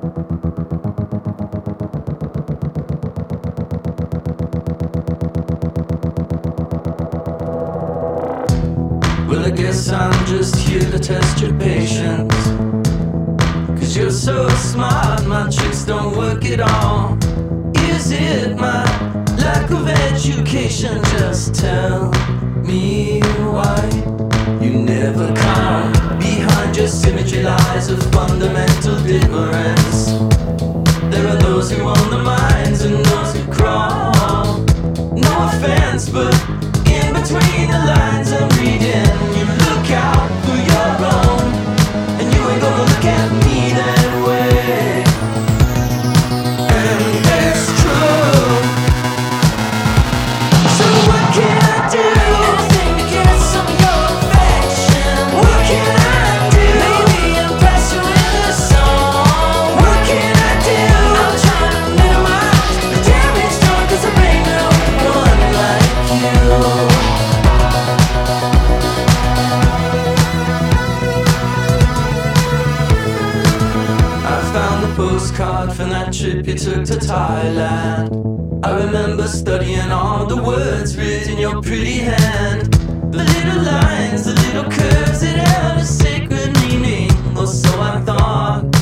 Well, I guess I'm just here to test your patience. 'Cause you're so smart, my tricks don't work at all. Is it my lack of education? Just tell me why you never come behind your symmetry lies of fundamental difference. There are those who own the minds and those who crawl. No offense, but in between the lines I'm reading, you look out for your own, and you ain't gonna look at me that way. And it's true. So what can I do? Anything to get some of your affection. What can I do? Maybe impress you in a song. What can I do? I'm trying to minimize the damage done, 'cause there ain't no one like you. I found the postcard from that trip you took to Thailand. I remember studying all the words written in your pretty hand. The little lines, the little curves, it held a sacred meaning, or so I thought.